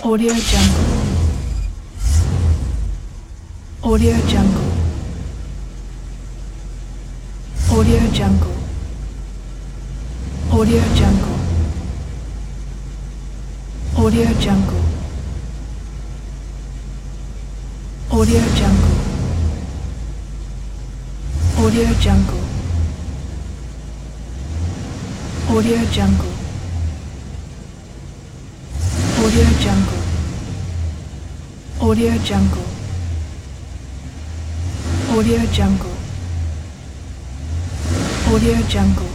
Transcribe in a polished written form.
Audio Jungle. Audio Jungle. Audio Jungle. Audio Jungle. Audio Jungle. Audio Jungle. Audio Jungle. Audio Jungle. Audio Jungle. Audio Jungle. Audio Jungle. Audio Jungle.